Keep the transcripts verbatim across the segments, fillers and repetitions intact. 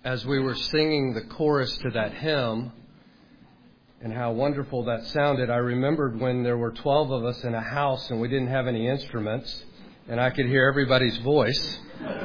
as we were singing the chorus to that hymn and how wonderful that sounded, I remembered when there were twelve of us in a house and we didn't have any instruments, and I could hear everybody's voice.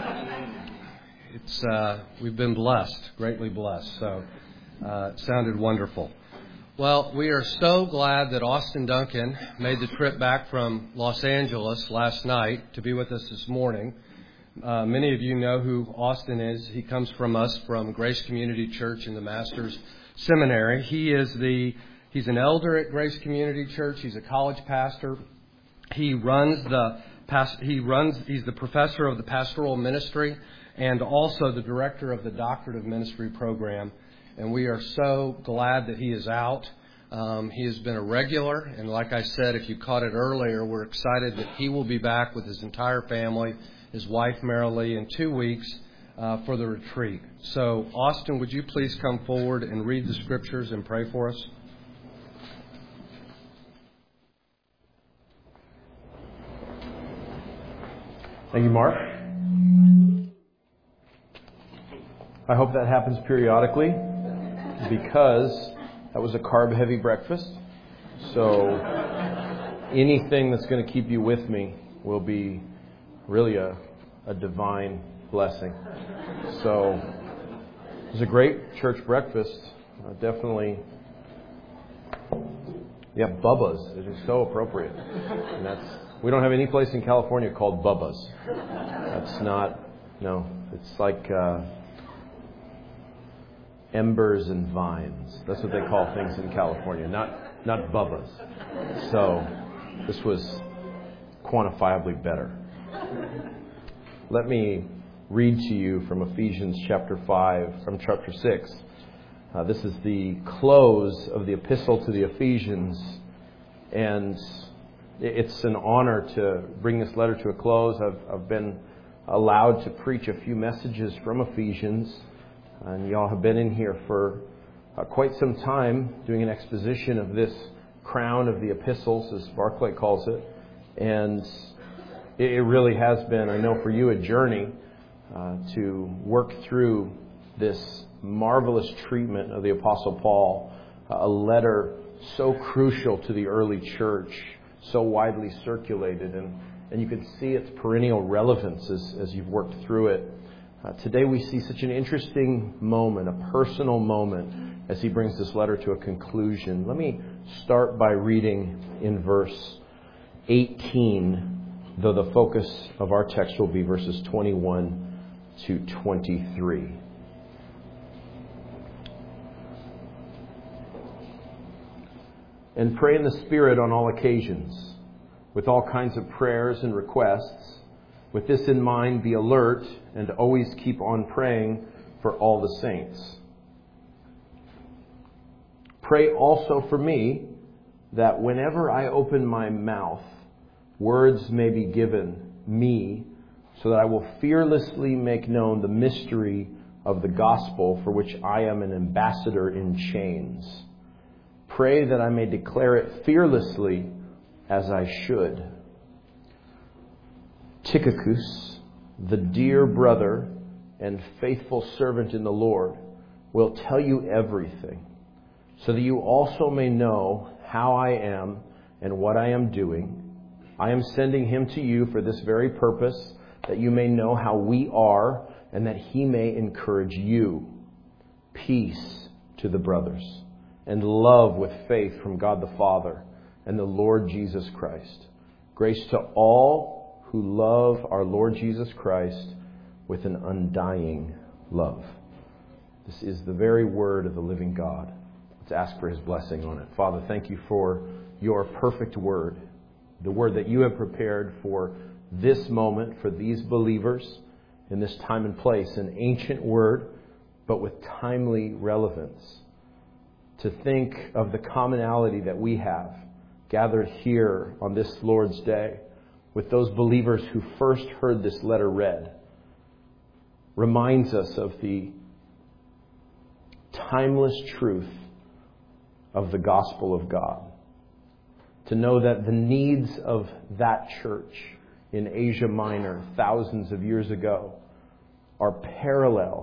It's uh, we've been blessed, greatly blessed. So uh, it sounded wonderful. Well, we are so glad that Austin Duncan made the trip back from Los Angeles last night to be with us this morning. Uh, many of you know who Austin is. He comes from us from Grace Community Church in the Master's Seminary. He is the he's an elder at Grace Community Church. He's a college pastor. He runs the he runs he's the professor of the pastoral ministry and also the director of the Doctorate of Ministry program. And we are so glad that he is out. Um, he has been a regular, and like I said, if you caught it earlier, we're excited that he will be back with his entire family, his wife Marilee, in two weeks uh, for the retreat. So, Austin, would you please come forward and read the scriptures and pray for us? Thank you, Mark. I hope that happens periodically because that was a carb-heavy breakfast. So anything that's going to keep you with me will be really a, a divine blessing. So it was a great church breakfast. Uh, definitely, yeah, Bubba's. It is so appropriate. And that's we don't have any place in California called Bubba's. That's not, no, it's like uh, embers and vines. That's what they call things in California, not not Bubba's. So this was quantifiably better. Let me read to you from Ephesians chapter five, from chapter six. Uh, this is the close of the epistle to the Ephesians, and it's an honor to bring this letter to a close. I've, I've been allowed to preach a few messages from Ephesians, and y'all have been in here for uh, quite some time doing an exposition of this crown of the epistles, as Barclay calls it, and it, it really has been, I know for you, a journey uh, to work through this marvelous treatment of the Apostle Paul, uh, a letter so crucial to the early church, so widely circulated, and, and you can see its perennial relevance as, as you've worked through it. Uh, today we see such an interesting moment, a personal moment, as he brings this letter to a conclusion. Let me start by reading in verse eighteen, though the focus of our text will be verses twenty-one to twenty-three. And pray in the Spirit on all occasions, with all kinds of prayers and requests. With this in mind, be alert and always keep on praying for all the saints. Pray also for me, that whenever I open my mouth, words may be given me, so that I will fearlessly make known the mystery of the gospel, for which I am an ambassador in chains. Pray that I may declare it fearlessly as I should. Tychicus, the dear brother and faithful servant in the Lord, will tell you everything, so that you also may know how I am and what I am doing. I am sending him to you for this very purpose, that you may know how we are, and that he may encourage you. Peace to the brothers, and love with faith from God the Father and the Lord Jesus Christ. Grace to all who love our Lord Jesus Christ with an undying love. This is the very word of the living God. Let's ask for his blessing on it. Father, thank you for your perfect word, the word that you have prepared for this moment, for these believers in this time and place, an ancient word, but with timely relevance. To think of the commonality that we have gathered here on this Lord's Day with those believers who first heard this letter read reminds us of the timeless truth of the gospel of God. To know that the needs of that church in Asia Minor thousands of years ago are parallel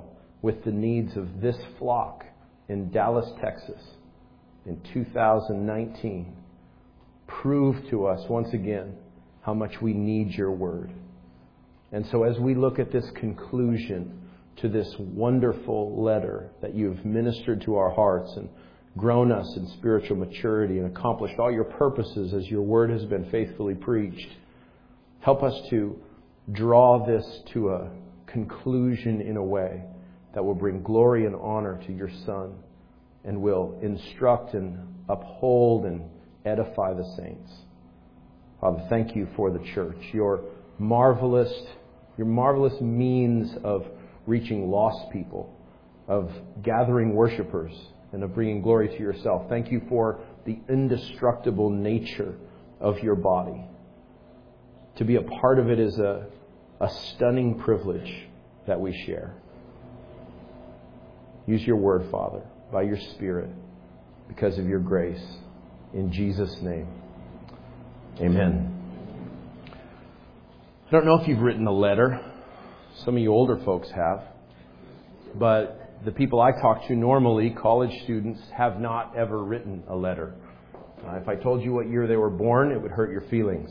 with the needs of this flock in Dallas, Texas in two thousand nineteen. Prove to us once again how much we need your word. And so as we look at this conclusion to this wonderful letter that you've ministered to our hearts and grown us in spiritual maturity and accomplished all your purposes as your word has been faithfully preached, help us to draw this to a conclusion in a way that will bring glory and honor to your Son and will instruct and uphold and edify the saints. Father, thank you for the church, your marvelous, your marvelous means of reaching lost people, of gathering worshipers, and of bringing glory to yourself. Thank you for the indestructible nature of your body. To be a part of it is a, a stunning privilege that we share. Use your word, Father, by your Spirit, because of your grace. In Jesus' name, amen. I don't know if you've written a letter. Some of you older folks have. But the people I talk to normally, college students, have not ever written a letter. Uh, if I told you what year they were born, it would hurt your feelings.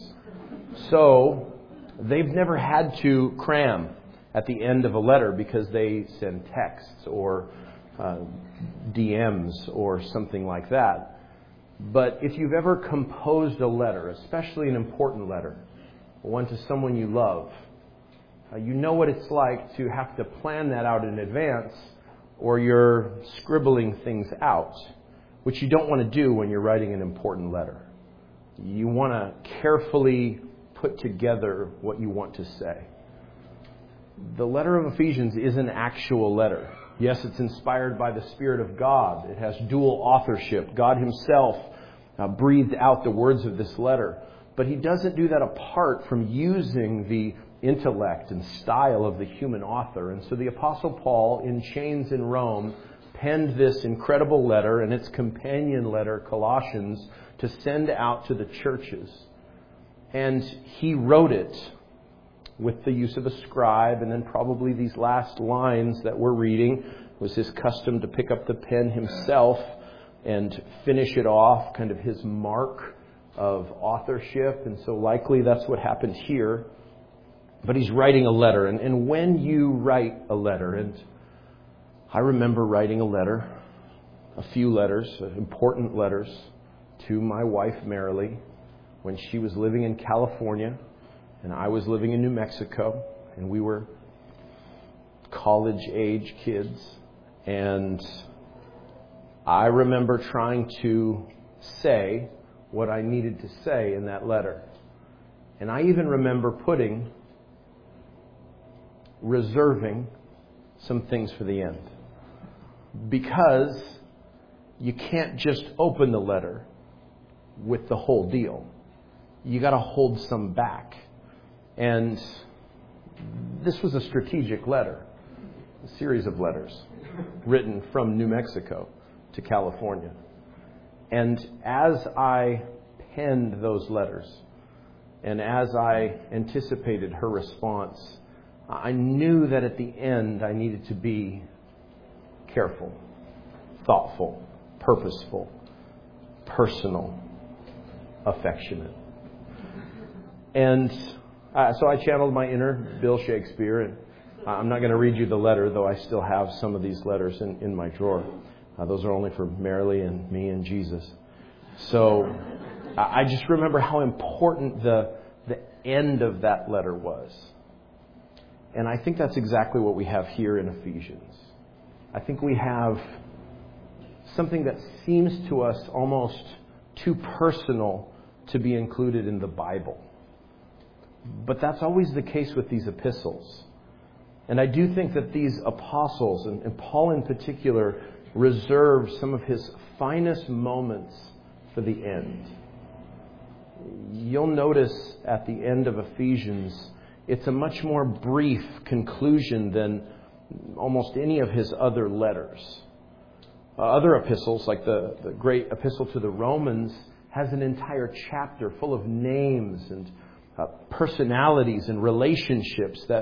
So they've never had to cram at the end of a letter because they send texts or uh, D Ms or something like that. But if you've ever composed a letter, especially an important letter, one to someone you love, uh, you know what it's like to have to plan that out in advance, or you're scribbling things out, which you don't want to do when you're writing an important letter. You want to carefully put together what you want to say. The letter of Ephesians is an actual letter. Yes, it's inspired by the Spirit of God. It has dual authorship. God himself uh, breathed out the words of this letter. But he doesn't do that apart from using the intellect and style of the human author. And so the Apostle Paul, in chains in Rome, penned this incredible letter and its companion letter, Colossians, to send out to the churches. And he wrote it with the use of a scribe, and then probably these last lines that we're reading was his custom to pick up the pen himself and finish it off, kind of his mark of authorship. And so likely that's what happened here. But he's writing a letter. And, and when you write a letter, and I remember writing a letter, a few letters, important letters, to my wife, Marilee, when she was living in California and I was living in New Mexico, and we were college-age kids. And I remember trying to say what I needed to say in that letter. And I even remember putting, reserving some things for the end. Because you can't just open the letter with the whole deal. You got to hold some back. And this was a strategic letter, a series of letters written from New Mexico to California. And as I penned those letters, and as I anticipated her response, I knew that at the end I needed to be careful, thoughtful, purposeful, personal, affectionate. And uh, so I channeled my inner Bill Shakespeare, and I'm not going to read you the letter, though I still have some of these letters in, in my drawer. Uh, those are only for Marilee and me and Jesus. So I just remember how important the the end of that letter was. And I think that's exactly what we have here in Ephesians. I think we have something that seems to us almost too personal to be included in the Bible. But that's always the case with these epistles. And I do think that these apostles, and, and Paul in particular, reserve some of his finest moments for the end. You'll notice at the end of Ephesians, it's a much more brief conclusion than almost any of his other letters. Uh, other epistles, like the, the great epistle to the Romans, has an entire chapter full of names and uh, personalities and relationships that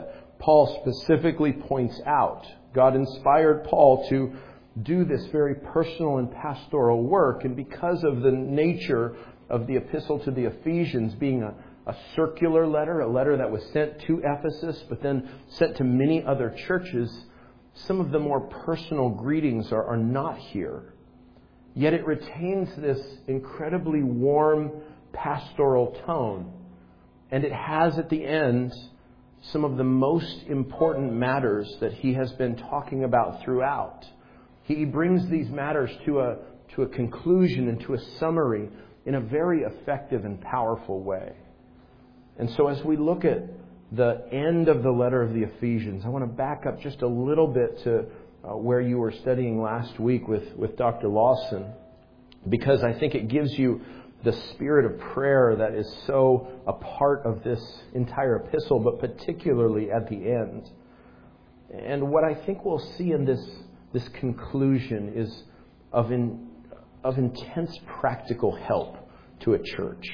Paul specifically points out. God inspired Paul to do this very personal and pastoral work, and because of the nature of the epistle to the Ephesians being a, a circular letter, a letter that was sent to Ephesus, but then sent to many other churches, some of the more personal greetings are, are not here. Yet it retains this incredibly warm pastoral tone, and it has at the end some of the most important matters that he has been talking about throughout. He brings these matters to a to a conclusion and to a summary in a very effective and powerful way. And so as we look at the end of the letter of the Ephesians, I want to back up just a little bit to uh, where you were studying last week with, with Doctor Lawson, because I think it gives you the spirit of prayer that is so a part of this entire epistle, but particularly at the end. And what I think we'll see in this this conclusion is of in, of intense practical help to a church.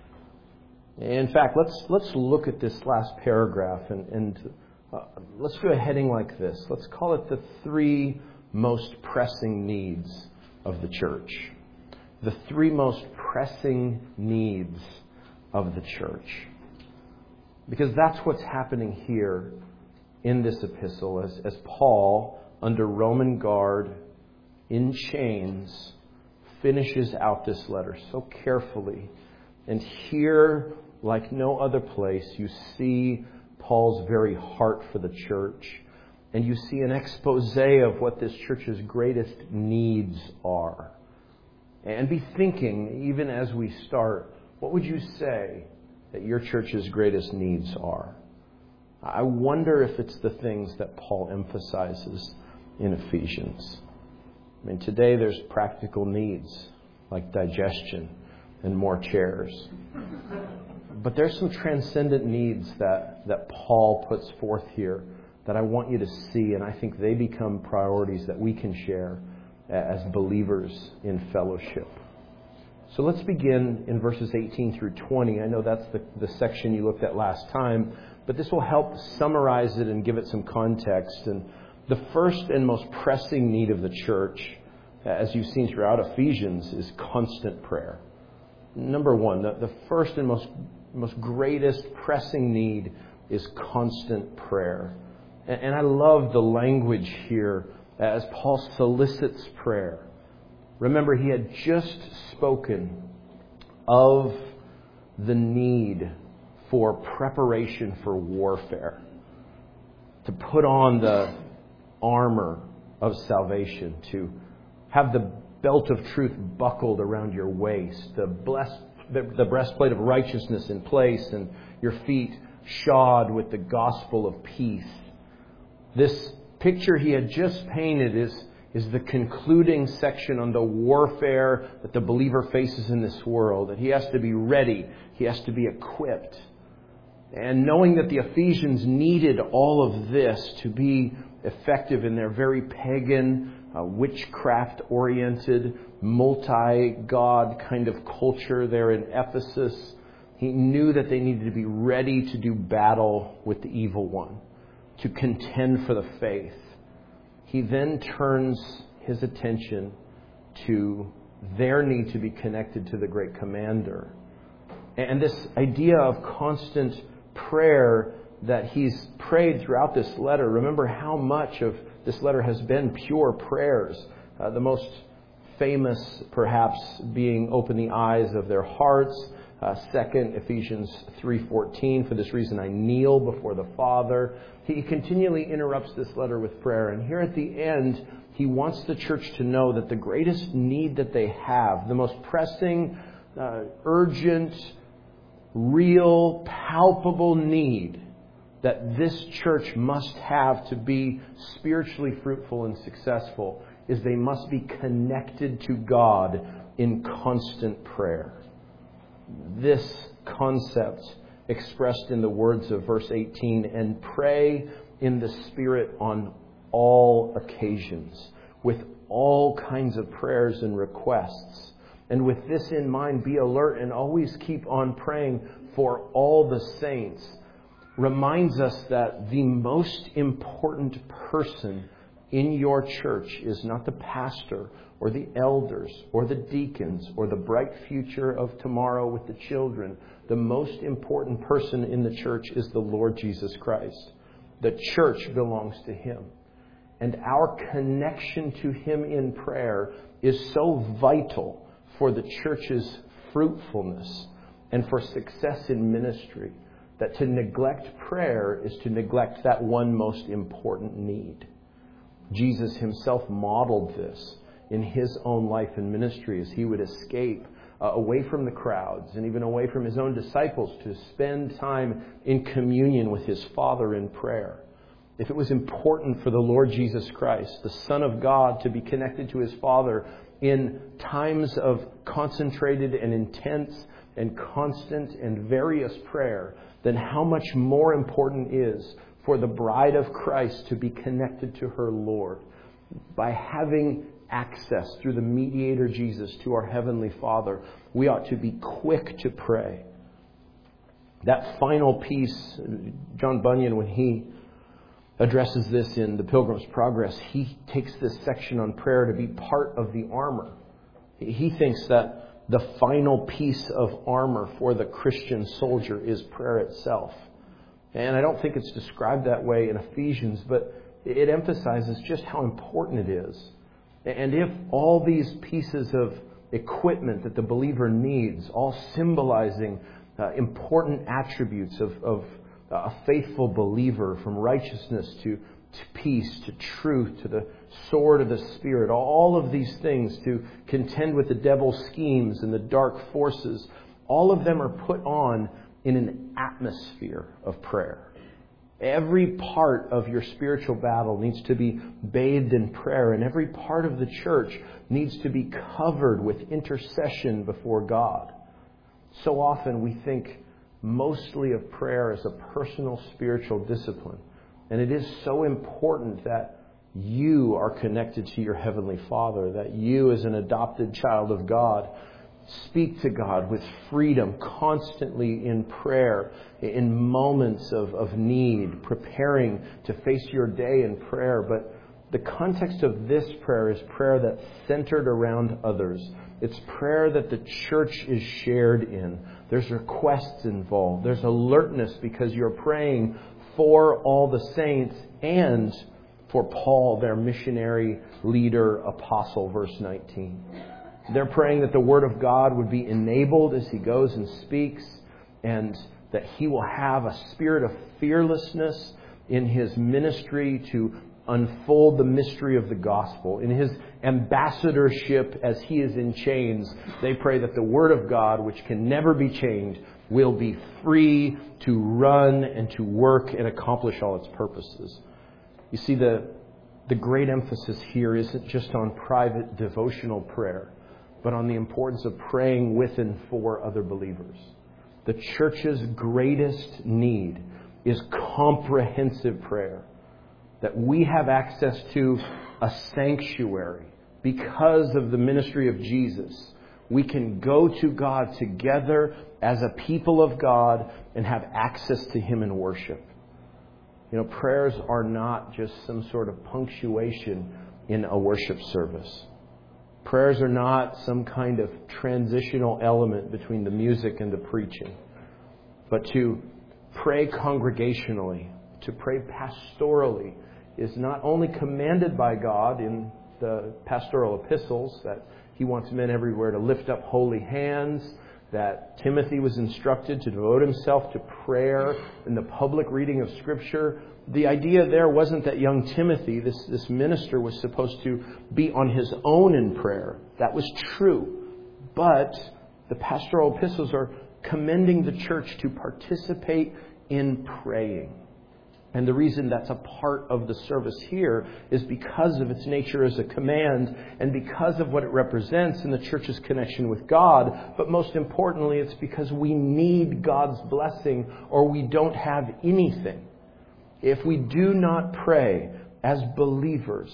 In fact, let's let's look at this last paragraph and, and uh, let's do a heading like this. Let's call it the three most pressing needs of the church. The three most pressing needs of the church. Because that's what's happening here in this epistle as, as Paul, under Roman guard, in chains, finishes out this letter so carefully. And here, like no other place, you see Paul's very heart for the church. And you see an expose of what this church's greatest needs are. And be thinking, even as we start, what would you say that your church's greatest needs are? I wonder if it's the things that Paul emphasizes in Ephesians. I mean, today there's practical needs like digestion and more chairs. But there's some transcendent needs that, that Paul puts forth here that I want you to see, and I think they become priorities that we can share as believers in fellowship. So let's begin in verses eighteen through twenty. I know that's the, the section you looked at last time, but this will help summarize it and give it some context. And the first and most pressing need of the church, as you've seen throughout Ephesians, is constant prayer. Number one, the, the first and most, most greatest pressing need is constant prayer. And, and I love the language here as Paul solicits prayer. Remember, he had just spoken of the need for preparation for warfare, to put on the armor of salvation, to have the belt of truth buckled around your waist, the, blessed, the breastplate of righteousness in place, and your feet shod with the gospel of peace. This picture he had just painted is, is the concluding section on the warfare that the believer faces in this world. That he has to be ready. He has to be equipped. And knowing that the Ephesians needed all of this to be effective in their very pagan, uh, witchcraft-oriented, multi-god kind of culture there in Ephesus, he knew that they needed to be ready to do battle with the evil one, to contend for the faith. He then turns his attention to their need to be connected to the great commander. And this idea of constant prayer that he's prayed throughout this letter. Remember how much of this letter has been pure prayers. Uh, the most famous, perhaps, being open the eyes of their hearts. Uh, second, Ephesians three fourteen, for this reason I kneel before the Father. He continually interrupts this letter with prayer. And here at the end, he wants the church to know that the greatest need that they have, the most pressing, uh, urgent, real, palpable need that this church must have to be spiritually fruitful and successful, is they must be connected to God in constant prayer. This concept expressed in the words of verse eighteen, and pray in the Spirit on all occasions, with all kinds of prayers and requests. And with this in mind, be alert and always keep on praying for all the saints. reminds us that the most important person in your church is not the pastor or the elders or the deacons or the bright future of tomorrow with the children. The most important person in the church is the Lord Jesus Christ. The church belongs to Him. And our connection to Him in prayer is so vital for the church's fruitfulness and for success in ministry that to neglect prayer is to neglect that one most important need. Jesus Himself modeled this in His own life and ministry as He would escape uh, away from the crowds and even away from His own disciples to spend time in communion with His Father in prayer. If it was important for the Lord Jesus Christ, the Son of God, to be connected to His Father in times of concentrated and intense and constant and various prayer, then how much more important is for the bride of Christ to be connected to her Lord by having access through the mediator Jesus to our Heavenly Father. We ought to be quick to pray. That final piece, John Bunyan, when he addresses this in The Pilgrim's Progress, he takes this section on prayer to be part of the armor. He thinks that the final piece of armor for the Christian soldier is prayer itself. And I don't think it's described that way in Ephesians, but it emphasizes just how important it is. And if all these pieces of equipment that the believer needs, all symbolizing uh, important attributes of, of a faithful believer, from righteousness to, to peace, to truth, to the sword of the Spirit, all of these things to contend with the devil's schemes and the dark forces, all of them are put on in an atmosphere of prayer. Every part of your spiritual battle needs to be bathed in prayer, and every part of the church needs to be covered with intercession before God. So often we think mostly of prayer as a personal spiritual discipline, and it is so important that you are connected to your Heavenly Father, that you as an adopted child of God speak to God with freedom, constantly in prayer, in moments of, of need, preparing to face your day in prayer. But the context of this prayer is prayer that's centered around others. It's prayer that the church is shared in. There's requests involved. There's alertness because you're praying for all the saints and for Paul, their missionary leader, apostle, verse nineteen. They're praying that the Word of God would be enabled as he goes and speaks, and that he will have a spirit of fearlessness in his ministry to unfold the mystery of the gospel. In his ambassadorship as he is in chains, they pray that the Word of God, which can never be chained, will be free to run and to work and accomplish all its purposes. You see, the, the great emphasis here isn't just on private devotional prayer, but on the importance of praying with and for other believers. The church's greatest need is comprehensive prayer. That we have access to a sanctuary because of the ministry of Jesus. We can go to God together as a people of God and have access to Him in worship. You know, prayers are not just some sort of punctuation in a worship service. Prayers are not some kind of transitional element between the music and the preaching. But to pray congregationally, to pray pastorally, is not only commanded by God in the pastoral epistles, that He wants men everywhere to lift up holy hands, that Timothy was instructed to devote himself to prayer in the public reading of Scripture. The idea there wasn't that young Timothy, this, this minister, was supposed to be on his own in prayer. That was true. But the pastoral epistles are commending the church to participate in praying. And the reason that's a part of the service here is because of its nature as a command and because of what it represents in the church's connection with God. But most importantly, it's because we need God's blessing or we don't have anything. If we do not pray as believers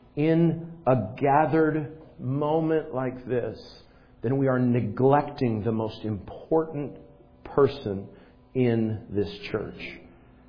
in a gathered moment like this, then we are neglecting the most important person in this church.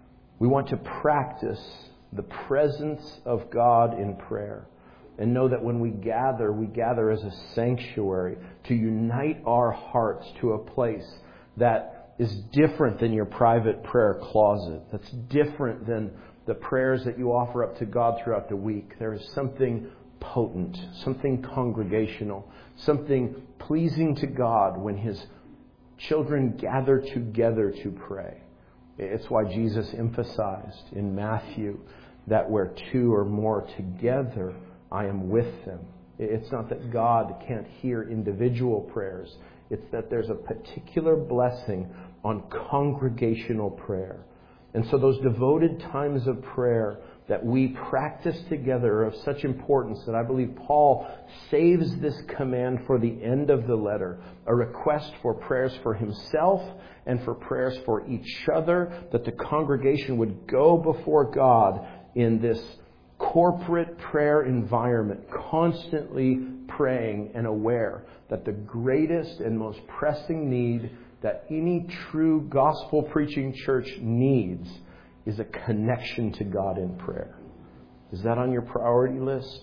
We want to practice the presence of God in prayer and know that when we gather, we gather as a sanctuary to unite our hearts to a place that is different than your private prayer closet, that's different than the prayers that you offer up to God throughout the week. There is something potent, something congregational, something pleasing to God when His children gather together to pray. It's why Jesus emphasized in Matthew that where two or more together, I am with them. It's not that God can't hear individual prayers. It's that there's a particular blessing on congregational prayer. And so those devoted times of prayer that we practice together are of such importance that I believe Paul saves this command for the end of the letter, a request for prayers for himself and for prayers for each other, that the congregation would go before God in this corporate prayer environment, constantly praying and aware that the greatest and most pressing need that any true gospel preaching church needs is a connection to God in prayer. Is that on your priority list?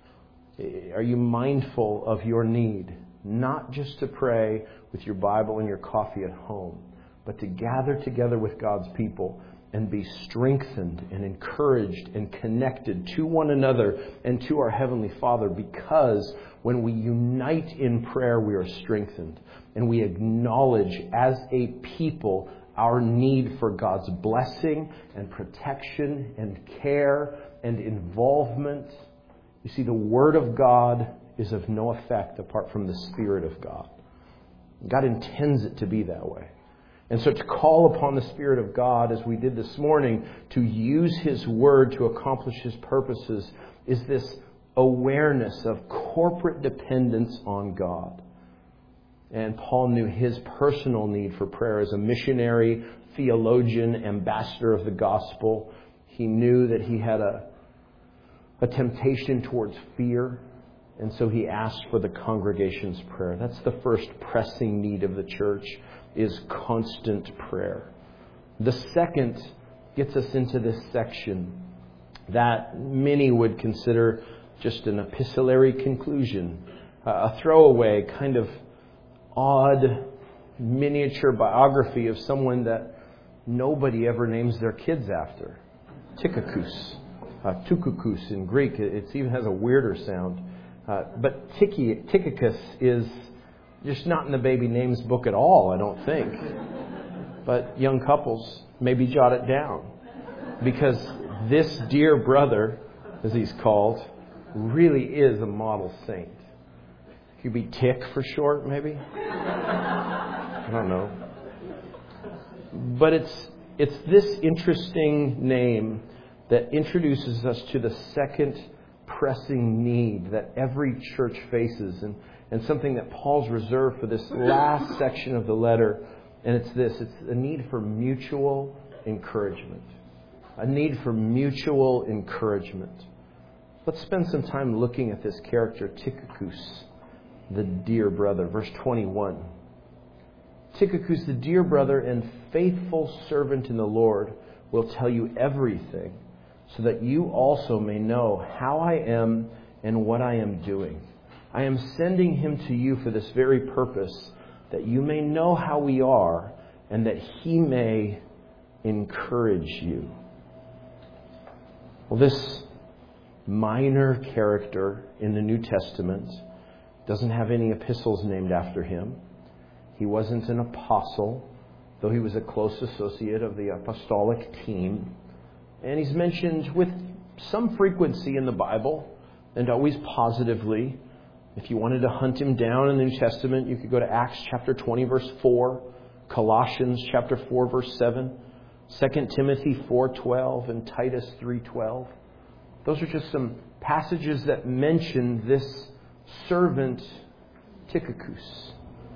Are you mindful of your need? Not just to pray with your Bible and your coffee at home, but to gather together with God's people and be strengthened and encouraged and connected to one another and to our Heavenly Father, because when we unite in prayer, we are strengthened and we acknowledge as a people our need for God's blessing and protection and care and involvement. You see, the Word of God is of no effect apart from the Spirit of God. God intends it to be that way. And so to call upon the Spirit of God, as we did this morning, to use His Word to accomplish His purposes, is this awareness of corporate dependence on God. And Paul knew his personal need for prayer as a missionary, theologian, ambassador of the gospel. He knew that he had a, a temptation towards fear. And so he asked for the congregation's prayer. That's the first pressing need of the church, is constant prayer. The second gets us into this section that many would consider just an epistolary conclusion, a throwaway kind of odd miniature biography of someone that nobody ever names their kids after. Tychicus, uh, Tychicus in Greek. It even has a weirder sound. Uh, but Tychicus is just not in the baby names book at all, I don't think. But young couples, maybe jot it down. Because this dear brother, as he's called, really is a model saint. Could be Tick for short, maybe? I don't know. But it's it's this interesting name that introduces us to the second pressing need that every church faces, and, and something that Paul's reserved for this last section of the letter. And it's this. It's a need for mutual encouragement. A need for mutual encouragement. Let's spend some time looking at this character, Tychicus, the dear brother. Verse twenty-one. Tychicus, the dear brother and faithful servant in the Lord, will tell you everything, so that you also may know how I am and what I am doing. I am sending him to you for this very purpose, that you may know how we are, and that he may encourage you. Well, this minor character in the New Testament doesn't have any epistles named after him. He wasn't an apostle, though he was a close associate of the apostolic team. And he's mentioned with some frequency in the Bible, and always positively. If you wanted to hunt him down in the New Testament, you could go to Acts chapter twenty, verse four, Colossians chapter four, verse seven, Second Timothy four twelve, and Titus three twelve. Those are just some passages that mention this servant Tychicus.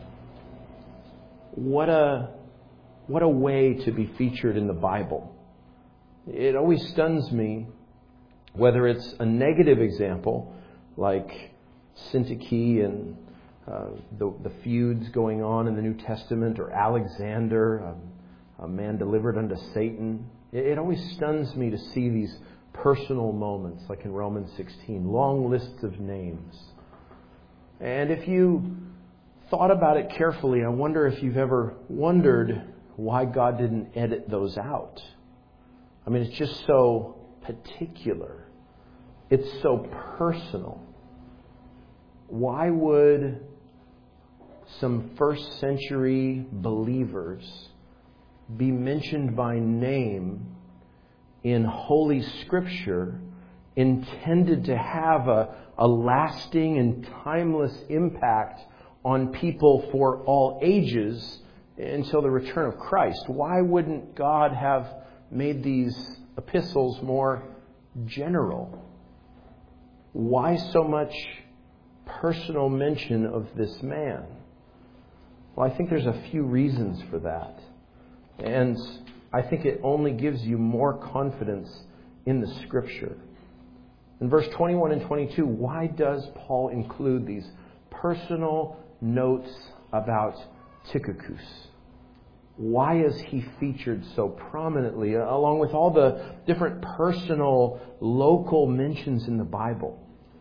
What a what a way to be featured in the Bible. It always stuns me, whether it's a negative example like Syntyche and uh, the, the feuds going on in the New Testament, or Alexander, um, a man delivered unto Satan. It, it always stuns me to see these personal moments, like in Romans sixteen, long lists of names. And if you thought about it carefully, I wonder if you've ever wondered why God didn't edit those out. I mean, it's just so particular. It's so personal. Why would some first century believers be mentioned by name in Holy Scripture intended to have a, a lasting and timeless impact on people for all ages until the return of Christ? Why wouldn't God have made these epistles more general? Why so much personal mention of this man? Well, I think there's a few reasons for that. And I think it only gives you more confidence in the Scripture. In verse twenty-one and twenty-two, why does Paul include these personal notes about Tychicus? Why is he featured so prominently, along with all the different personal, local mentions in the Bible?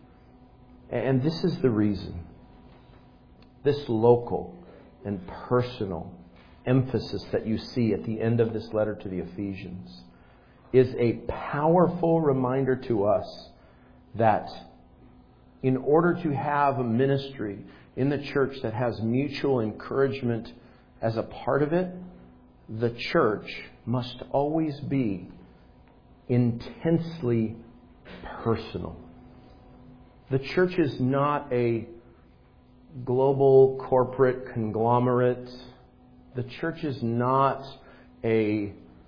And this is the reason. This local and personal emphasis that you see at the end of this letter to the Ephesians is a powerful reminder to us that in order to have a ministry in the church that has mutual encouragement as a part of it, the church must always be intensely personal. The church is not a global corporate conglomerate. The church is not a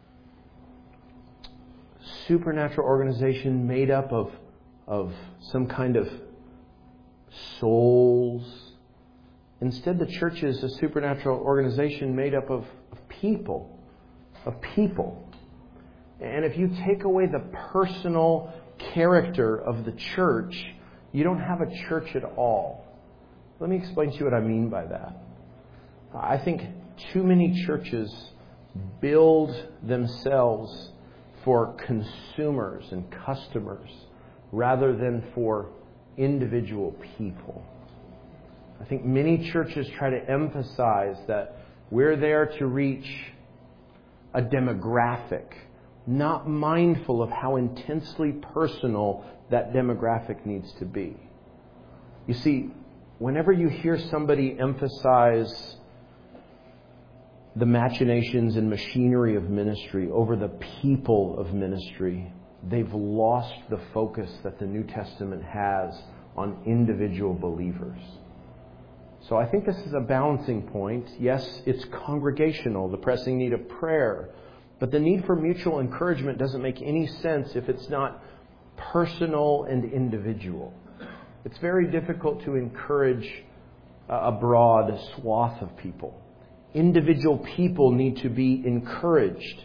supernatural organization made up of, of some kind of souls. Instead, the church is a supernatural organization made up of, of people. Of people. And if you take away the personal character of the church, you don't have a church at all. Let me explain to you what I mean by that. I think too many churches build themselves for consumers and customers rather than for individual people. I think many churches try to emphasize that we're there to reach a demographic, not mindful of how intensely personal that demographic needs to be. You see, whenever you hear somebody emphasize the machinations and machinery of ministry over the people of ministry, they've lost the focus that the New Testament has on individual believers. So I think this is a balancing point. Yes, it's congregational, the pressing need of prayer. But the need for mutual encouragement doesn't make any sense if it's not personal and individual. It's very difficult to encourage a broad swath of people. Individual people need to be encouraged.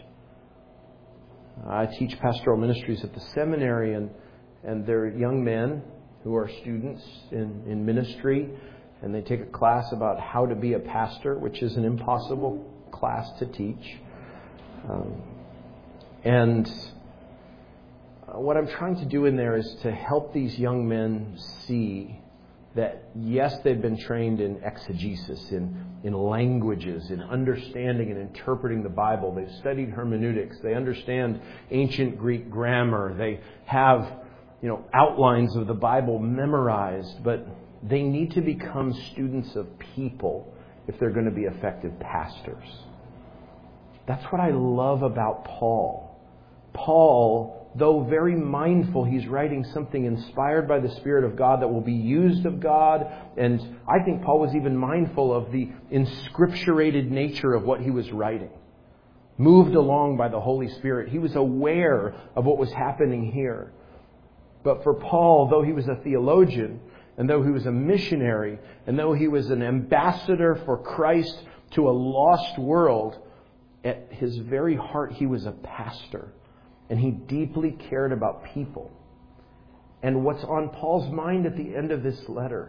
I teach pastoral ministries at the seminary, and, and they're young men who are students in, in ministry, and they take a class about how to be a pastor, which is an impossible class to teach. Um, and what I'm trying to do in there is to help these young men see that, yes, they've been trained in exegesis, in, in languages, in understanding and interpreting the Bible. They've studied hermeneutics. They understand ancient Greek grammar. They have, you know, outlines of the Bible memorized, but they need to become students of people if they're going to be effective pastors. That's what I love about Paul. Paul, though very mindful he's writing something inspired by the Spirit of God that will be used of God, and I think Paul was even mindful of the inscripturated nature of what he was writing. Moved along by the Holy Spirit, he was aware of what was happening here. But for Paul, though he was a theologian, and though he was a missionary, and though he was an ambassador for Christ to a lost world, at his very heart he was a pastor. And he deeply cared about people. And what's on Paul's mind at the end of this letter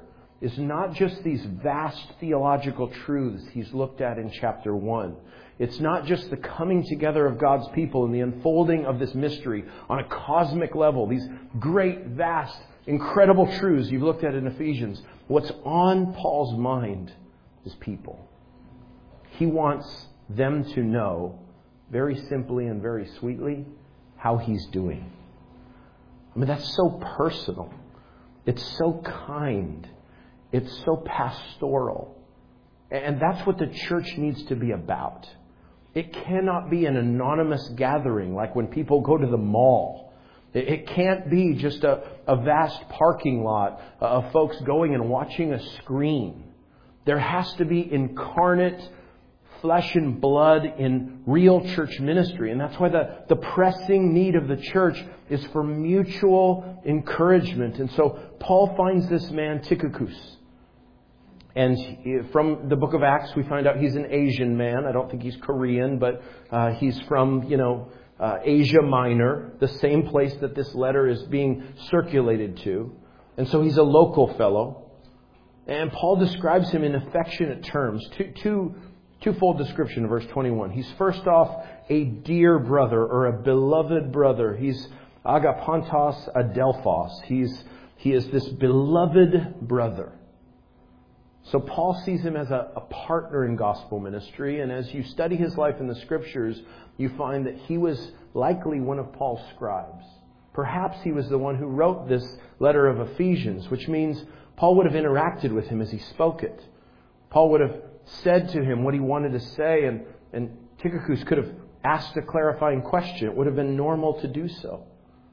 is not just these vast theological truths he's looked at in chapter one. It's not just the coming together of God's people and the unfolding of this mystery on a cosmic level, these great, vast, incredible truths you've looked at in Ephesians. What's on Paul's mind is people. He wants them to know, very simply and very sweetly, how he's doing. I mean, that's so personal. It's so kind. It's so pastoral. And that's what the church needs to be about. It cannot be an anonymous gathering like when people go to the mall. It can't be just a, a vast parking lot of folks going and watching a screen. There has to be incarnate flesh and blood in real church ministry. And that's why the, the pressing need of the church is for mutual encouragement. And so Paul finds this man, Tychicus. And from the book of Acts, we find out he's an Asian man. I don't think he's Korean, but uh, he's from, you know, uh, Asia Minor, the same place that this letter is being circulated to. And so he's a local fellow. And Paul describes him in affectionate terms. Two, two, twofold description in verse twenty-one. He's first off a dear brother or a beloved brother. He's agapantos adelphos. He's, he is this beloved brother. So Paul sees him as a, a partner in gospel ministry. And as you study his life in the Scriptures, you find that he was likely one of Paul's scribes. Perhaps he was the one who wrote this letter of Ephesians, which means Paul would have interacted with him as he spoke it. Paul would have said to him what he wanted to say, and, and Tychicus could have asked a clarifying question. It would have been normal to do so.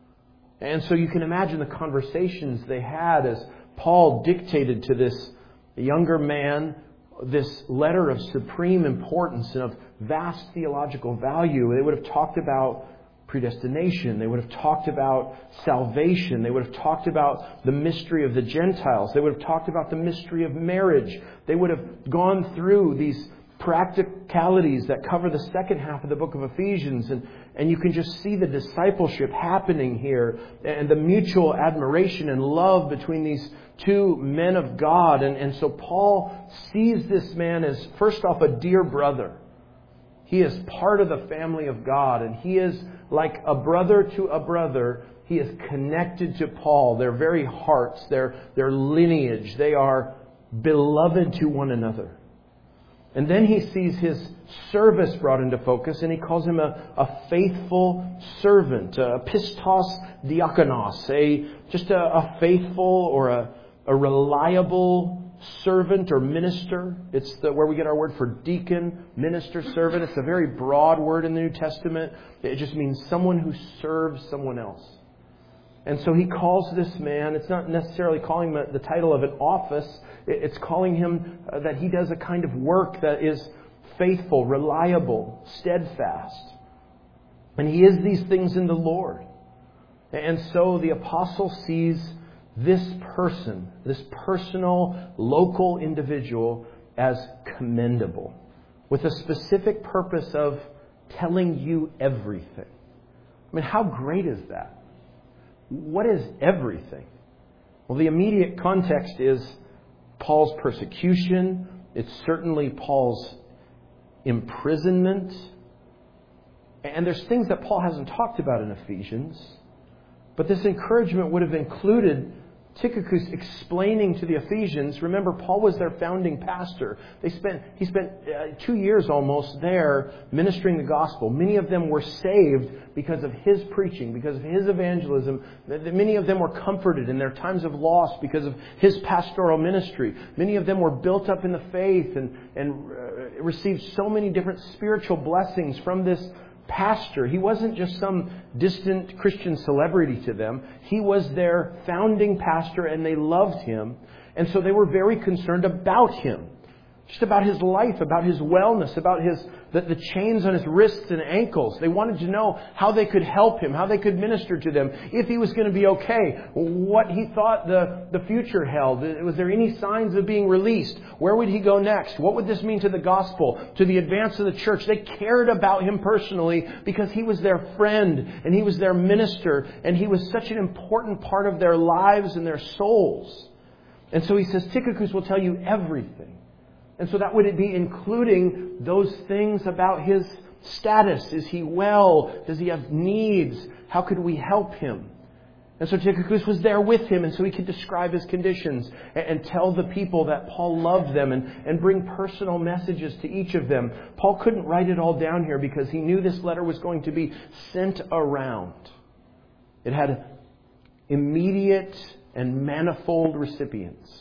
And so you can imagine the conversations they had as Paul dictated to this younger man this letter of supreme importance and of vast theological value. They would have talked about predestination. They would have talked about salvation. They would have talked about the mystery of the Gentiles. They would have talked about the mystery of marriage. They would have gone through these practicalities that cover the second half of the book of Ephesians. And, and you can just see the discipleship happening here and the mutual admiration and love between these two men of God. And, and so Paul sees this man as, first off, a dear brother. He is part of the family of God, and he is like a brother to a brother. He is connected to Paul, their very hearts, their, their lineage. They are beloved to one another. And then he sees his service brought into focus, and he calls him a, a faithful servant, a pistos diakonos, a, just a, a faithful or a, a reliable servant or minister. It's the, where we get our word for deacon, minister, servant. It's a very broad word in the New Testament. It just means someone who serves someone else. And so he calls this man, it's not necessarily calling him the title of an office, it's calling him that he does a kind of work that is faithful, reliable, steadfast. And he is these things in the Lord. And so the apostle sees this person, this personal, local individual, as commendable, with a specific purpose of telling you everything. I mean, how great is that? What is everything? Well, the immediate context is Paul's persecution. It's certainly Paul's imprisonment. And there's things that Paul hasn't talked about in Ephesians. But this encouragement would have included Tychicus explaining to the Ephesians. Remember, Paul was their founding pastor. They spent he spent uh, two years almost there ministering the gospel. Many of them were saved because of his preaching, because of his evangelism. Many of them were comforted in their times of loss because of his pastoral ministry. Many of them were built up in the faith and, and uh, received so many different spiritual blessings from this pastor. He wasn't just some distant Christian celebrity to them. He was their founding pastor, and they loved him. And so they were very concerned about him. Just about his life, about his wellness, about his the, the chains on his wrists and ankles. They wanted to know how they could help him, how they could minister to them, if he was going to be okay, what he thought the, the future held. Was there any signs of being released? Where would he go next? What would this mean to the gospel, to the advance of the church? They cared about him personally because he was their friend and he was their minister and he was such an important part of their lives and their souls. And so he says, Tychicus will tell you everything. And so that would be including those things about his status. Is he well? Does he have needs? How could we help him? And so Tychicus was there with him, and so he could describe his conditions and, and tell the people that Paul loved them and, and bring personal messages to each of them. Paul couldn't write it all down here because he knew this letter was going to be sent around. It had immediate and manifold recipients.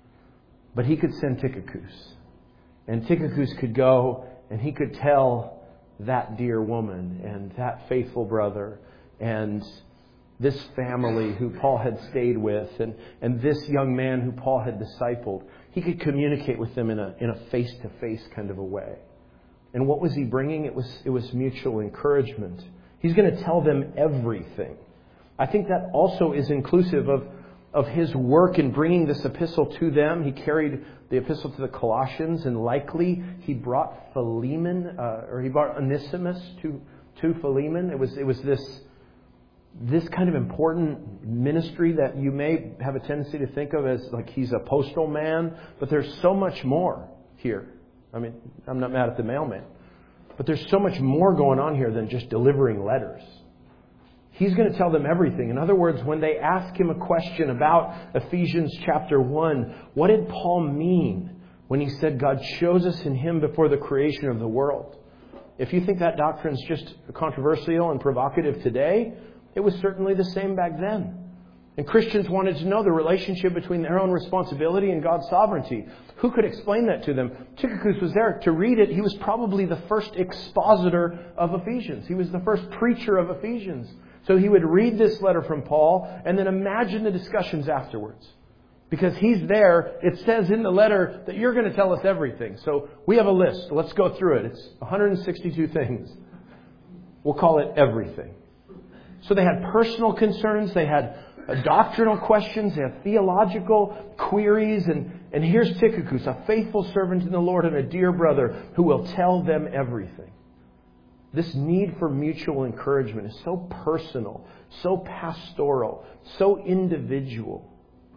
But he could send Tychicus. And Tychicus could go and he could tell that dear woman and that faithful brother and this family who Paul had stayed with and, and this young man who Paul had discipled. He could communicate with them in a in a face-to-face kind of a way. And what was he bringing? It was it was mutual encouragement. He's going to tell them everything. I think that also is inclusive of, of his work in bringing this epistle to them. He carried the epistle to the Colossians, and likely he brought Philemon, uh, or he brought Onesimus to to Philemon. It was it was this this kind of important ministry that you may have a tendency to think of as like he's a postal man, but there's so much more here. I mean, I'm not mad at the mailman, but there's so much more going on here than just delivering letters. He's going to tell them everything. In other words, when they ask him a question about Ephesians chapter one, what did Paul mean when he said God chose us in him before the creation of the world? If you think that doctrine is just controversial and provocative today, it was certainly the same back then. And Christians wanted to know the relationship between their own responsibility and God's sovereignty. Who could explain that to them? Tychicus was there to read it. He was probably the first expositor of Ephesians. He was the first preacher of Ephesians. So he would read this letter from Paul and then imagine the discussions afterwards. Because he's there, it says in the letter that you're going to tell us everything. So we have a list. Let's go through it. It's one hundred sixty-two things. We'll call it everything. So they had personal concerns. They had doctrinal questions. They had theological queries. And, and here's Tychicus, a faithful servant in the Lord and a dear brother who will tell them everything. This need for mutual encouragement is so personal, so pastoral, so individual.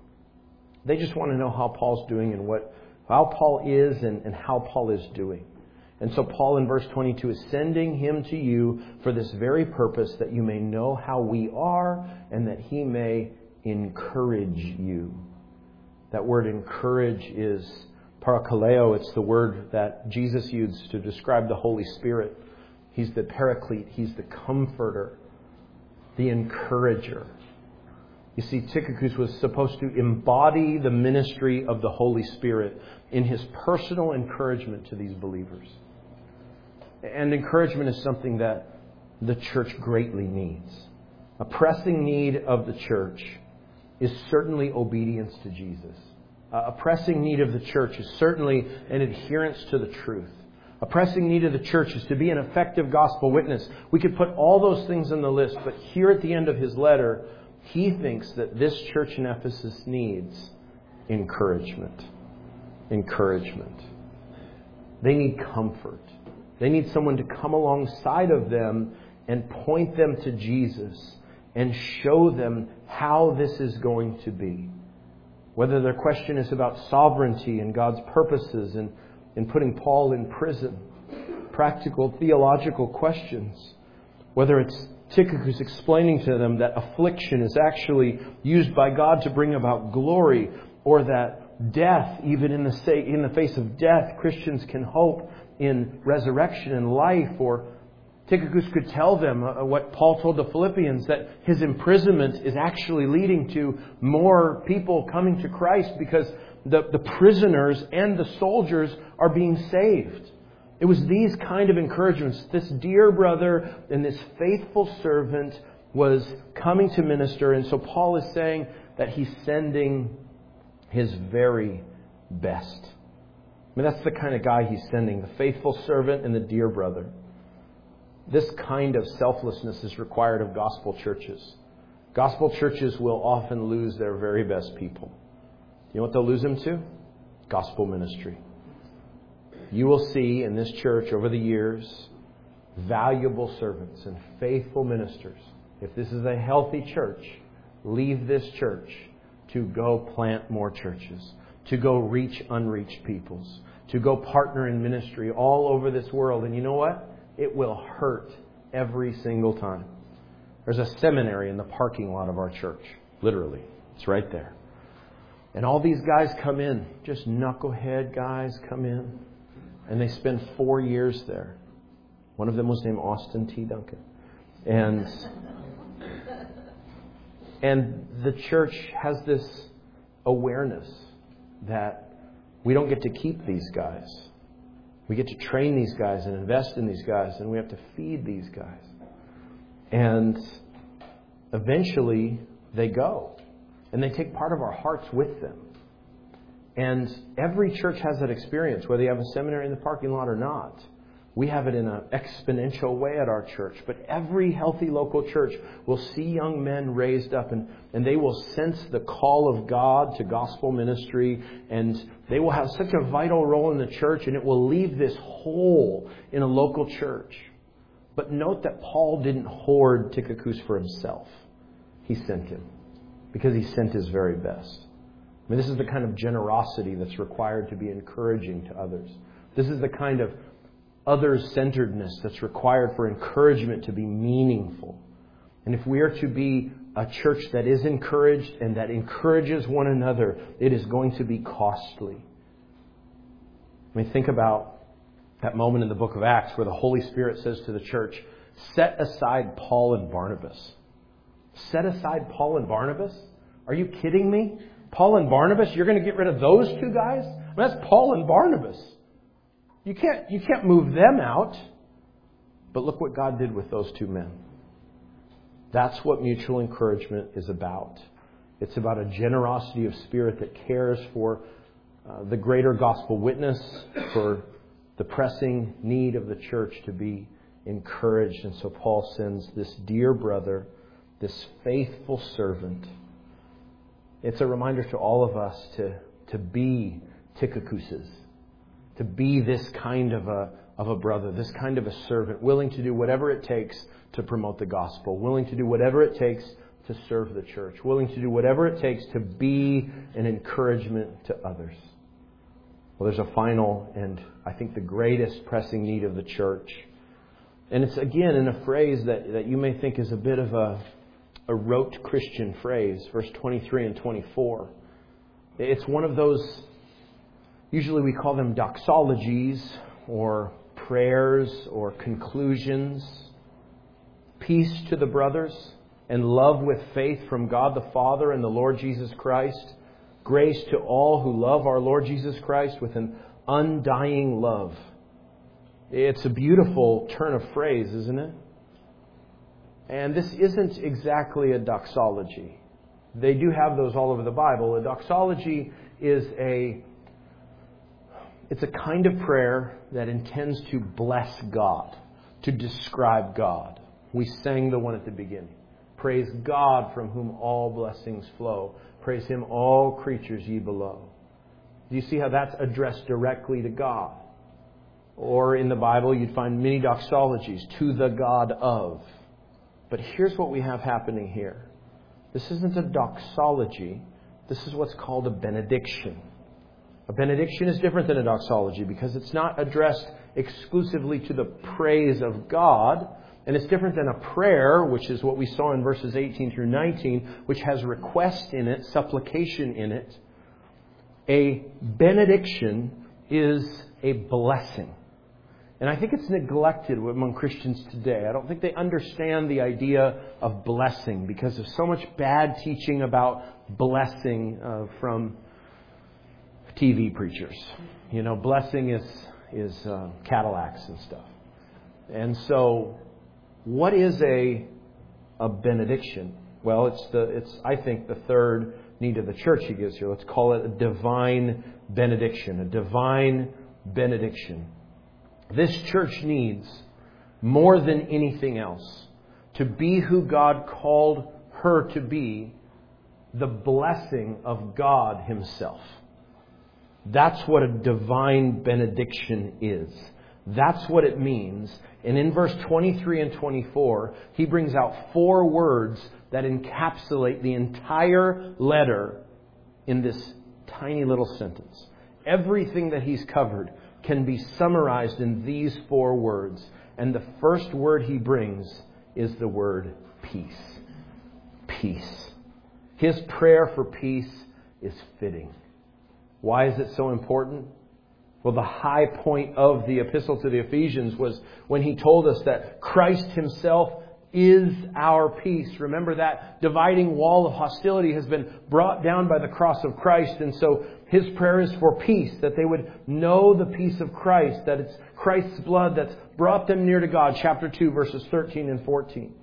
They just want to know how Paul's doing and what how Paul is and, and how Paul is doing. And so Paul in verse twenty-two is sending him to you for this very purpose, that you may know how we are and that he may encourage you. That word encourage is parakaleo. It's the word that Jesus used to describe the Holy Spirit. He's the paraclete. He's the comforter, the encourager. You see, Tychicus was supposed to embody the ministry of the Holy Spirit in his personal encouragement to these believers. And encouragement is something that the church greatly needs. A pressing need of the church is certainly obedience to Jesus. A pressing need of the church is certainly an adherence to the truth. A pressing need of the church is to be an effective gospel witness. We could put all those things on the list, but here at the end of his letter, he thinks that this church in Ephesus needs encouragement. Encouragement. They need comfort. They need someone to come alongside of them and point them to Jesus and show them how this is going to be. Whether their question is about sovereignty and God's purposes and in putting Paul in prison, practical theological questions. Whether it's Tychicus explaining to them that affliction is actually used by God to bring about glory, or that death, even in the in the face of death, Christians can hope in resurrection and life. Or Tychicus could tell them what Paul told the Philippians, that his imprisonment is actually leading to more people coming to Christ because the, the prisoners and the soldiers are being saved. It was these kind of encouragements. This dear brother and this faithful servant was coming to minister. And so Paul is saying that he's sending his very best. I mean, that's the kind of guy he's sending, the faithful servant and the dear brother. This kind of selflessness is required of gospel churches. Gospel churches will often lose their very best people. You know what they'll lose them to? Gospel ministry. You will see in this church over the years valuable servants and faithful ministers. If this is a healthy church, leave this church to go plant more churches, to go reach unreached peoples, to go partner in ministry all over this world. And you know what? It will hurt every single time. There's a seminary in the parking lot of our church. Literally. It's right there. And all these guys come in. Just knucklehead guys come in. And they spend four years there. One of them was named Austin T. Duncan. And, and the church has this awareness that we don't get to keep these guys. We get to train these guys and invest in these guys, and we have to feed these guys. And eventually they go. And they take part of our hearts with them. And every church has that experience, whether you have a seminary in the parking lot or not. We have it in an exponential way at our church. But every healthy local church will see young men raised up, and, and they will sense the call of God to gospel ministry, and they will have such a vital role in the church, and it will leave this hole in a local church. But note that Paul didn't hoard Tychicus for himself. He sent him because he sent his very best. I mean, this is the kind of generosity that's required to be encouraging to others. This is the kind of others-centeredness that's required for encouragement to be meaningful. And if we are to be a church that is encouraged and that encourages one another, it is going to be costly. I mean, think about that moment in the book of Acts where the Holy Spirit says to the church, set aside Paul and Barnabas. Set aside Paul and Barnabas? Are you kidding me? Paul and Barnabas? You're going to get rid of those two guys? I mean, that's Paul and Barnabas. You can't, you can't move them out. But look what God did with those two men. That's what mutual encouragement is about. It's about a generosity of spirit that cares for uh, the greater gospel witness, for the pressing need of the church to be encouraged. And so Paul sends this dear brother, this faithful servant. It's a reminder to all of us to, to be Tychicuses. To be this kind of a of a brother, this kind of a servant, willing to do whatever it takes to promote the gospel, willing to do whatever it takes to serve the church, willing to do whatever it takes to be an encouragement to others. Well, there's a final and I think the greatest pressing need of the church. And it's again in a phrase that, that you may think is a bit of a, a rote Christian phrase, verse twenty-three and twenty-four. It's one of those. Usually we call them doxologies or prayers or conclusions. Peace to the brothers and love with faith from God the Father and the Lord Jesus Christ. Grace to all who love our Lord Jesus Christ with an undying love. It's a beautiful turn of phrase, isn't it? And this isn't exactly a doxology. They do have those all over the Bible. A doxology is a It's a kind of prayer that intends to bless God, to describe God. We sang the one at the beginning. Praise God from whom all blessings flow. Praise Him, all creatures ye below. Do you see how that's addressed directly to God? Or in the Bible, you'd find many doxologies, to the God of. But here's what we have happening here. This isn't a doxology. This is what's called a benediction. A benediction is different than a doxology because it's not addressed exclusively to the praise of God. And it's different than a prayer, which is what we saw in verses eighteen through nineteen, which has request in it, supplication in it. A benediction is a blessing. And I think it's neglected among Christians today. I don't think they understand the idea of blessing because there's so much bad teaching about blessing uh, from T V preachers. You know, blessing is is uh, Cadillacs and stuff. And so, what is a a benediction? Well, it's the it's I think the third need of the church he gives here. Let's call it a divine benediction. A divine benediction. This church needs more than anything else to be who God called her to be, the blessing of God Himself. That's what a divine benediction is. That's what it means. And in verse twenty-three and twenty-four, he brings out four words that encapsulate the entire letter in this tiny little sentence. Everything that he's covered can be summarized in these four words. And the first word he brings is the word peace. Peace. His prayer for peace is fitting. Why is it so important? Well, the high point of the epistle to the Ephesians was when he told us that Christ himself is our peace. Remember, that dividing wall of hostility has been brought down by the cross of Christ. And so his prayer is for peace, that they would know the peace of Christ, that it's Christ's blood that's brought them near to God. Chapter two, verses thirteen and fourteen.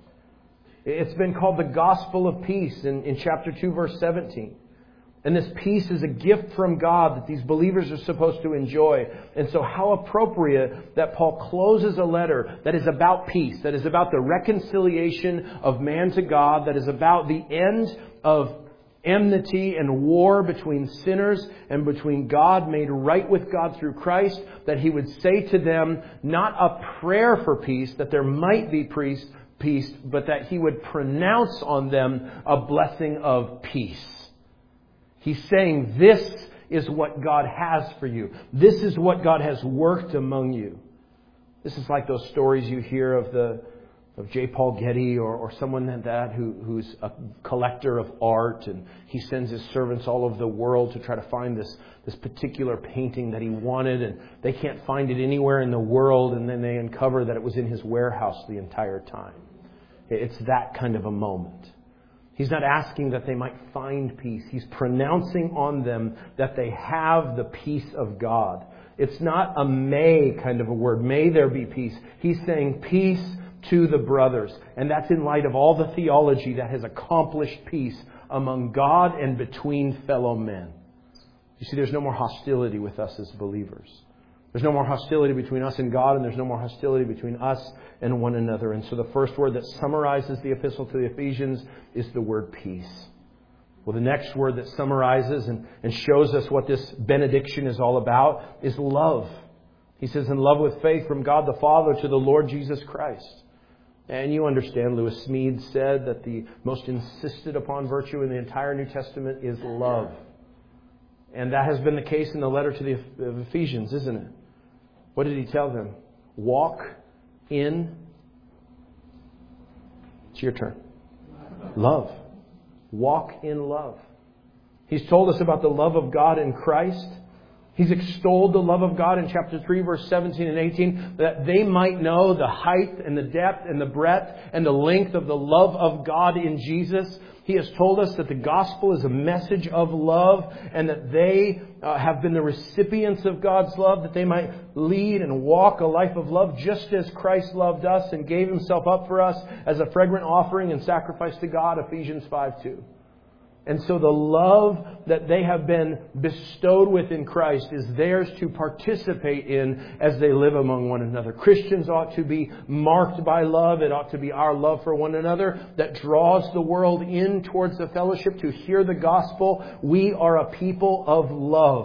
It's been called the gospel of peace in, in chapter two, verse seventeen. And this peace is a gift from God that these believers are supposed to enjoy. And so how appropriate that Paul closes a letter that is about peace, that is about the reconciliation of man to God, that is about the end of enmity and war between sinners and between God made right with God through Christ, that he would say to them, not a prayer for peace, that there might be peace, peace, but that he would pronounce on them a blessing of peace. He's saying this is what God has for you. This is what God has worked among you. This is like those stories you hear of the of J. Paul Getty or, or someone like that who, who's a collector of art, and he sends his servants all over the world to try to find this, this particular painting that he wanted, and they can't find it anywhere in the world, and then they uncover that it was in his warehouse the entire time. It's that kind of a moment. He's not asking that they might find peace. He's pronouncing on them that they have the peace of God. It's not a may kind of a word. May there be peace. He's saying peace to the brothers. And that's in light of all the theology that has accomplished peace among God and between fellow men. You see, there's no more hostility with us as believers. There's no more hostility between us and God, and there's no more hostility between us and one another. And so the first word that summarizes the epistle to the Ephesians is the word peace. Well, the next word that summarizes and, and shows us what this benediction is all about is love. He says, in love with faith from God the Father to the Lord Jesus Christ. And you understand, Lewis Smead said that the most insisted upon virtue in the entire New Testament is love. And that has been the case in the letter to the Ephesians, isn't it? What did he tell them? Walk in... It's your turn. Love. Walk in love. He's told us about the love of God in Christ. He's extolled the love of God in chapter three, verse seventeen and eighteen, that they might know the height and the depth and the breadth and the length of the love of God in Jesus. He has told us that the gospel is a message of love, and that they uh, have been the recipients of God's love, that they might lead and walk a life of love just as Christ loved us and gave himself up for us as a fragrant offering and sacrifice to God, Ephesians five two. And so the love that they have been bestowed with in Christ is theirs to participate in as they live among one another. Christians ought to be marked by love. It ought to be our love for one another that draws the world in towards the fellowship to hear the gospel. We are a people of love.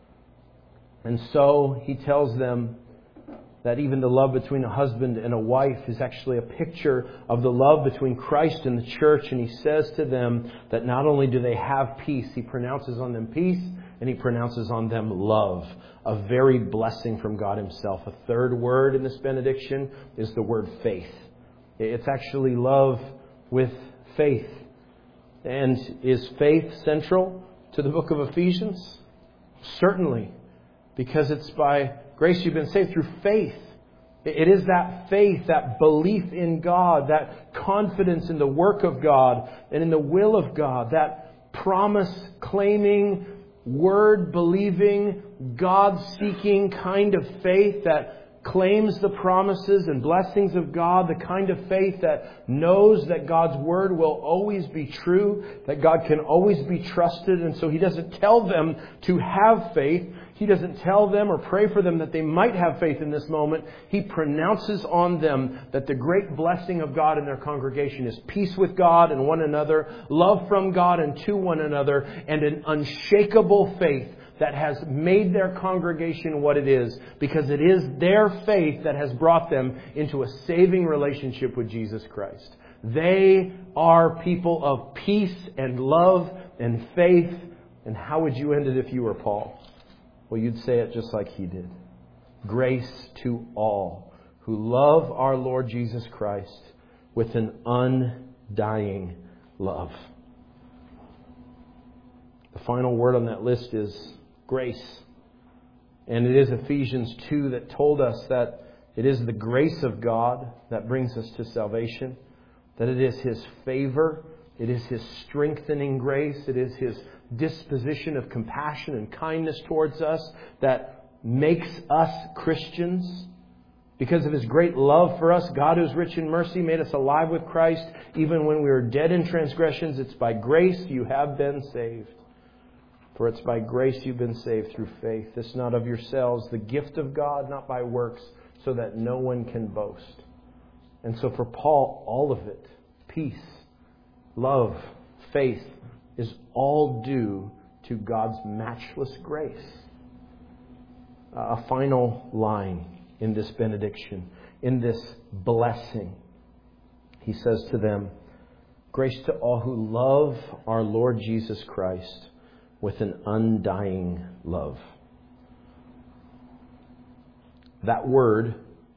And so he tells them that even the love between a husband and a wife is actually a picture of the love between Christ and the church. And he says to them that not only do they have peace, he pronounces on them peace, and he pronounces on them love, a very blessing from God himself. A third word in this benediction is the word faith. It's actually love with faith. And is faith central to the book of Ephesians? Certainly, because it's by grace you've been saved through faith. It is that faith, that belief in God, that confidence in the work of God and in the will of God, that promise-claiming, word-believing, God-seeking kind of faith that claims the promises and blessings of God, the kind of faith that knows that God's word will always be true, that God can always be trusted. And so he doesn't tell them to have faith. He doesn't tell them or pray for them that they might have faith in this moment. He pronounces on them that the great blessing of God in their congregation is peace with God and one another, love from God and to one another, and an unshakable faith that has made their congregation what it is, because it is their faith that has brought them into a saving relationship with Jesus Christ. They are people of peace and love and faith, And how would you end it if you were Paul? Well, you'd say it just like he did. Grace to all who love our Lord Jesus Christ with an undying love. The final word on that list is grace. And it is Ephesians two that told us that it is the grace of God that brings us to salvation. That it is His favor. It is His strengthening grace. It is His disposition of compassion and kindness towards us that makes us Christians. Because of His great love for us, God, who is rich in mercy, made us alive with Christ even when we were dead in transgressions. It's by grace you have been saved. For it's by grace you've been saved through faith. This not of yourselves, the gift of God, not by works, so that no one can boast. And so for Paul, all of it, peace, love, faith, is all due to God's matchless grace. A final line in this benediction, in this blessing. He says to them, grace to all who love our Lord Jesus Christ with an undying love. That word,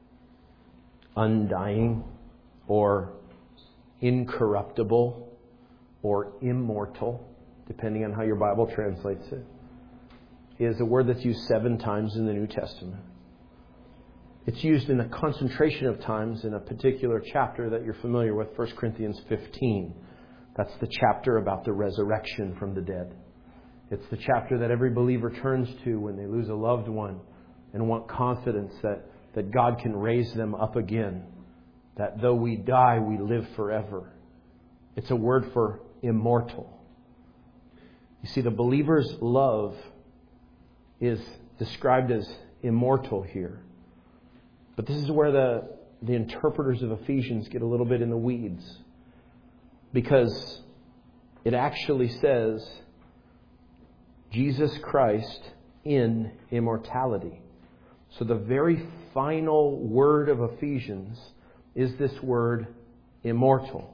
undying, or incorruptible, or immortal, depending on how your Bible translates it, is a word that's used seven times in the New Testament. It's used in a concentration of times in a particular chapter that you're familiar with, First Corinthians fifteen. That's the chapter about the resurrection from the dead. It's the chapter that every believer turns to when they lose a loved one and want confidence that, that God can raise them up again. That though we die, we live forever. It's a word for immortal. You see, the believer's love is described as immortal here. But this is where the, the interpreters of Ephesians get a little bit in the weeds. Because it actually says Jesus Christ in immortality. So the very final word of Ephesians is this word immortal.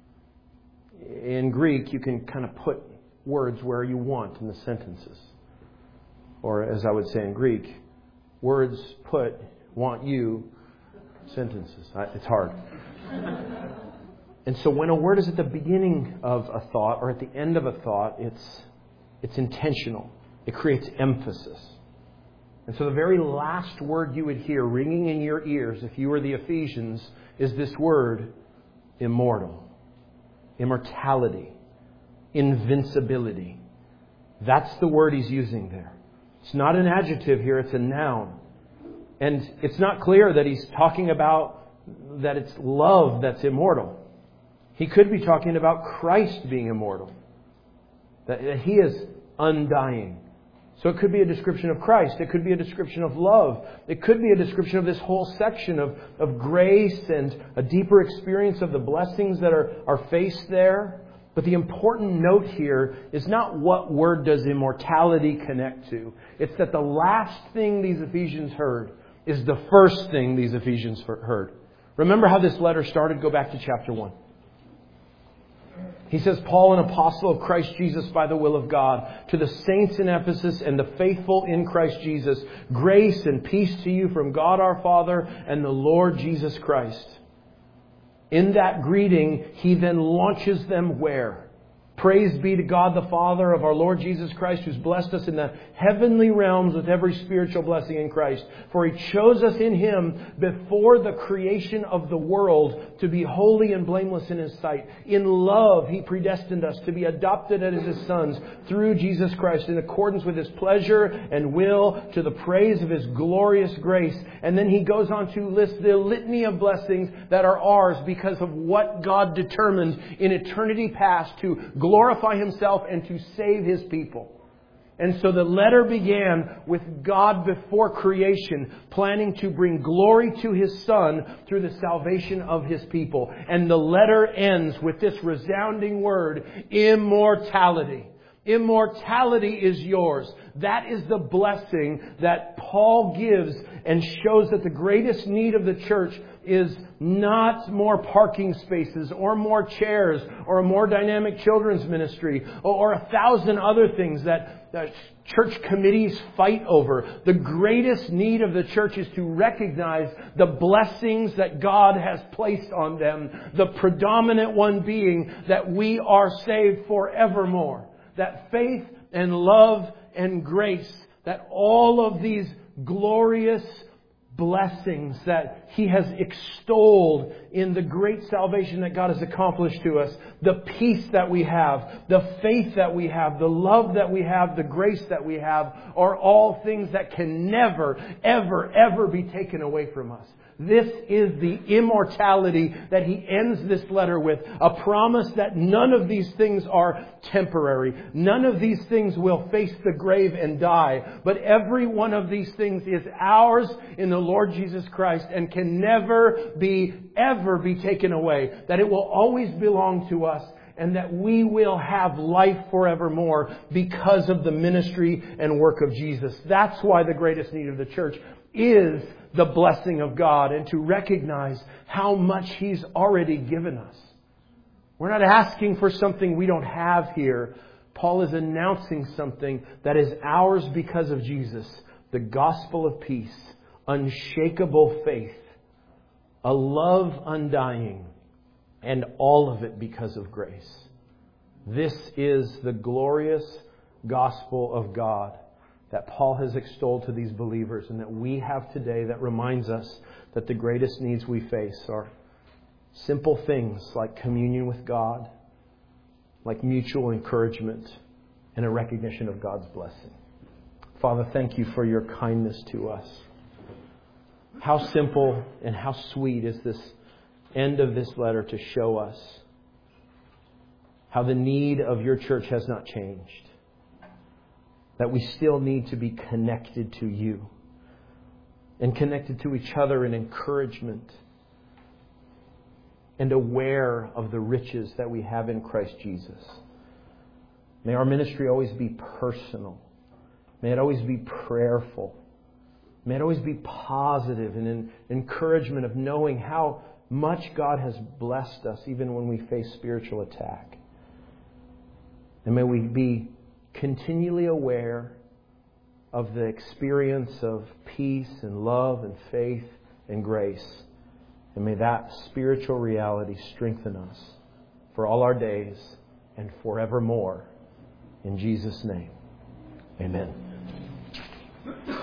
In Greek, you can kind of put words where you want in the sentences. Or as I would say in Greek, words put, want you, sentences. It's hard. And so when a word is at the beginning of a thought or at the end of a thought, it's it's intentional. It creates emphasis. And so the very last word you would hear ringing in your ears if you were the Ephesians is this word, immortal. Immortality. Invincibility. That's the word he's using there. It's not an adjective here, it's a noun. And it's not clear that he's talking about that it's love that's immortal. He could be talking about Christ being immortal. That He is undying. So it could be a description of Christ. It could be a description of love. It could be a description of this whole section of, of grace and a deeper experience of the blessings that are, are faced there. But the important note here is not what word does immortality connect to. It's that the last thing these Ephesians heard is the first thing these Ephesians heard. Remember how this letter started? Go back to chapter one. He says, Paul, an apostle of Christ Jesus by the will of God, to the saints in Ephesus and the faithful in Christ Jesus, grace and peace to you from God our Father and the Lord Jesus Christ. In that greeting, he then launches them where? Praise be to God the Father of our Lord Jesus Christ, who's blessed us in the heavenly realms with every spiritual blessing in Christ. For He chose us in Him before the creation of the world to be holy and blameless in His sight. In love, He predestined us to be adopted as His sons through Jesus Christ in accordance with His pleasure and will, to the praise of His glorious grace. And then He goes on to list the litany of blessings that are ours because of what God determined in eternity past to glorify Himself and to save His people. And so the letter began with God before creation planning to bring glory to His Son through the salvation of His people. And the letter ends with this resounding word, immortality. Immortality is yours. That is the blessing that Paul gives and shows that the greatest need of the church is not more parking spaces or more chairs or a more dynamic children's ministry or, or a thousand other things that, that church committees fight over. The greatest need of the church is to recognize the blessings that God has placed on them. The predominant one being that we are saved forevermore. That faith and love and grace, that all of these glorious blessings that He has extolled in the great salvation that God has accomplished to us, the peace that we have, the faith that we have, the love that we have, the grace that we have, are all things that can never, ever, ever be taken away from us. This is the immortality that he ends this letter with. A promise that none of these things are temporary. None of these things will face the grave and die. But every one of these things is ours in the Lord Jesus Christ and can never be, ever be taken away. That it will always belong to us. And that we will have life forevermore because of the ministry and work of Jesus. That's why the greatest need of the church is the blessing of God and to recognize how much He's already given us. We're not asking for something we don't have here. Paul is announcing something that is ours because of Jesus. The gospel of peace, unshakable faith, a love undying, and all of it because of grace. This is the glorious gospel of God that Paul has extolled to these believers and that we have today, that reminds us that the greatest needs we face are simple things like communion with God, like mutual encouragement, and a recognition of God's blessing. Father, thank you for your kindness to us. How simple and how sweet is this end of this letter to show us how the need of your church has not changed. That we still need to be connected to you and connected to each other in encouragement and aware of the riches that we have in Christ Jesus. May our ministry always be personal. May it always be prayerful. May it always be positive and an encouragement of knowing how much God has blessed us even when we face spiritual attack. And may we be continually aware of the experience of peace and love and faith and grace. And may that spiritual reality strengthen us for all our days and forevermore. In Jesus' name, amen.